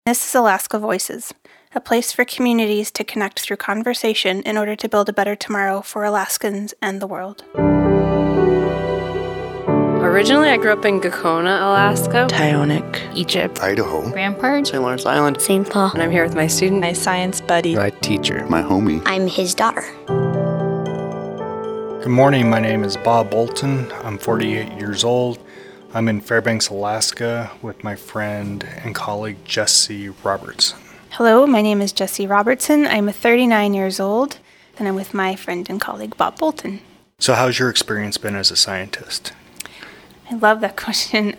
This is Alaska Voices, a place for communities to connect through conversation in order to build a better tomorrow for Alaskans and the world. Originally, I grew up in Gakona, Alaska, Tyonek, Egypt, Idaho, Rampart, St. Lawrence Island, St. Paul. and I'm here with my student, my science buddy, my teacher, my homie. I'm his daughter. Good morning, my name is Bob Bolton. I'm 48 years old. I'm in Fairbanks, Alaska with my friend and colleague Jesse Robertson. Hello, my name is Jesse Robertson. I'm 39 years old, and I'm with my friend and colleague Bob Bolton. So how's your experience been as a scientist? I love that question.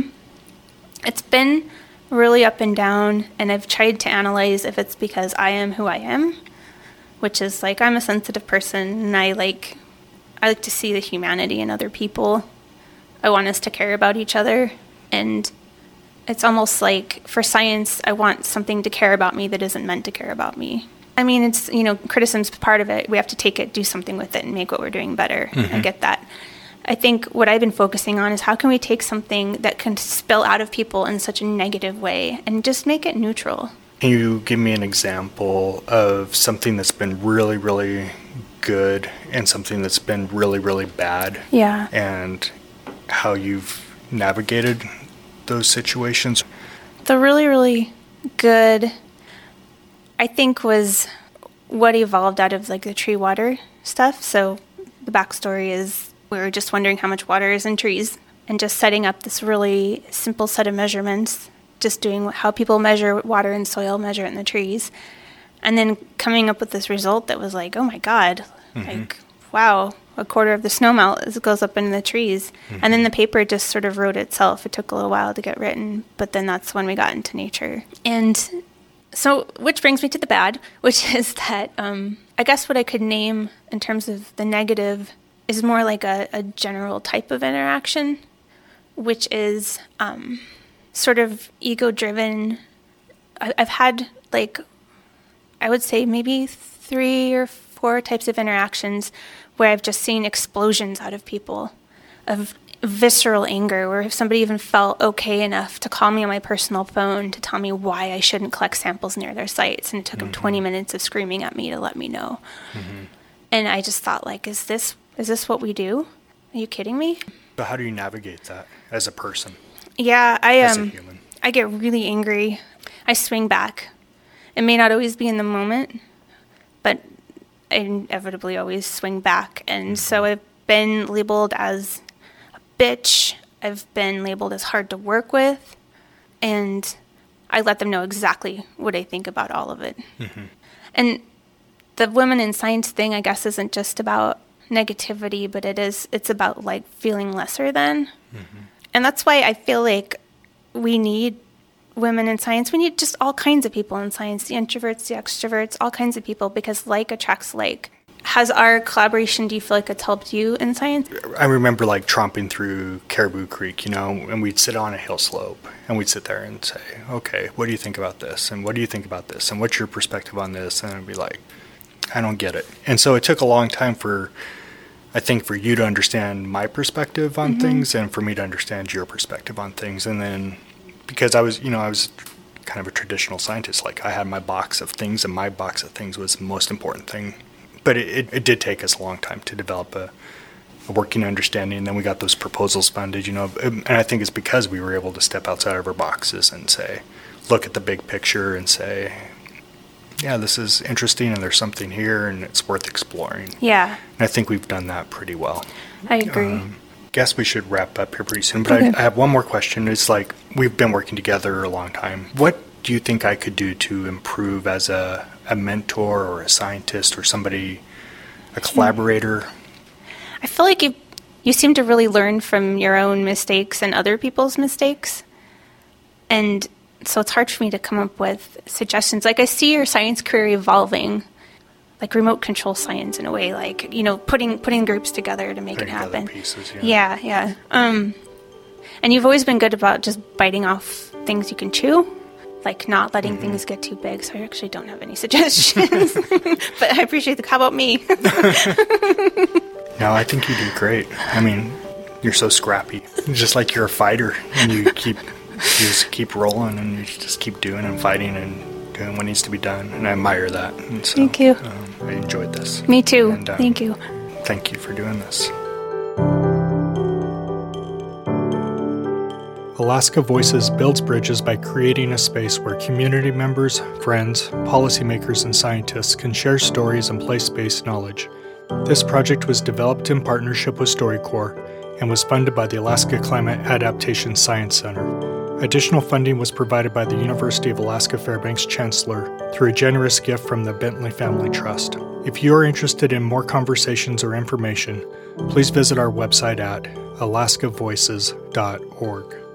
It's been really up and down, and I've tried to analyze if it's because I am who I am, which is like I'm a sensitive person, and I like to see the humanity in other people. I want us to care about each other, and it's almost like for science, I want something to care about me that isn't meant to care about me. I mean, it's, criticism's part of it. We have to take it, do something with it, and make what we're doing better. Mm-hmm. I get that. I think what I've been focusing on is how can we take something that can spill out of people in such a negative way and just make it neutral. Can you give me an example of something that's been really, really good and something that's been really, really bad? Yeah. And how you've navigated those situations? The really, really good, I think, was what evolved out of like the tree water stuff. So the backstory is we were just wondering how much water is in trees and just setting up this really simple set of measurements, just doing how people measure water and soil, measure it in the trees, and then coming up with this result that was like, oh my God, like, wow, a quarter of the snowmelt goes up in the trees. Mm-hmm. And then the paper just sort of wrote itself. It took a little while to get written, but then that's when we got into nature. And so, which brings me to the bad, which is that I guess what I could name in terms of the negative is more like a general type of interaction, which is sort of ego-driven. I've had, like, I would say maybe 3 or 4 types of interactions where I've just seen explosions out of people of visceral anger, where if somebody even felt okay enough to call me on my personal phone to tell me why I shouldn't collect samples near their sites, and it took them 20 minutes of screaming at me to let me know. Mm-hmm. And I just thought, like, is this what we do? Are you kidding me? So how do you navigate that as a person? Yeah, as a human? I get really angry. I swing back. It may not always be in the moment, but I inevitably always swing back. And so I've been labeled as a bitch. I've been labeled as hard to work with. And I let them know exactly what I think about all of it. Mm-hmm. And the women in science thing, I guess, isn't just about negativity, but it's about like feeling lesser than. Mm-hmm. And that's why I feel like we need women in science. We need just all kinds of people in science, the introverts, the extroverts, all kinds of people, because like attracts like. Has our collaboration, do you feel like it's helped you in science? I remember like tromping through Caribou Creek, and we'd sit on a hill slope and we'd sit there and say, okay, what do you think about this? And what do you think about this? And what's your perspective on this? And I'd be like, I don't get it. And so it took a long time for you to understand my perspective on things and for me to understand your perspective on things. And then because I was kind of a traditional scientist, like I had my box of things, and my box of things was the most important thing. But it did take us a long time to develop a working understanding. And then we got those proposals funded, and I think it's because we were able to step outside of our boxes and say, look at the big picture and say, yeah, this is interesting and there's something here and it's worth exploring. Yeah. And I think we've done that pretty well. I agree. Guess we should wrap up here pretty soon, but okay. I have one more question. It's like, we've been working together a long time. What do you think I could do to improve as a mentor or a scientist or somebody, a collaborator? I feel like you seem to really learn from your own mistakes and other people's mistakes. And so it's hard for me to come up with suggestions. Like, I see your science career evolving, like remote control science in a way, like, putting groups together to make it happen. Pieces, yeah. And you've always been good about just biting off things you can chew, like not letting things get too big. So I actually don't have any suggestions, but I appreciate the, how about me? No, I think you do great. I mean, you're so scrappy, just like you're a fighter and you keep just keep rolling and you just keep doing and fighting and doing what needs to be done. And I admire that. And so, Thank you. I enjoyed this. Me too. And, Thank you. Thank you for doing this. Alaska Voices builds bridges by creating a space where community members, friends, policymakers, and scientists can share stories and place-based knowledge. This project was developed in partnership with StoryCorps and was funded by the Alaska Climate Adaptation Science Center. Additional funding was provided by the University of Alaska Fairbanks Chancellor through a generous gift from the Bentley Family Trust. If you are interested in more conversations or information, please visit our website at alaskavoices.org.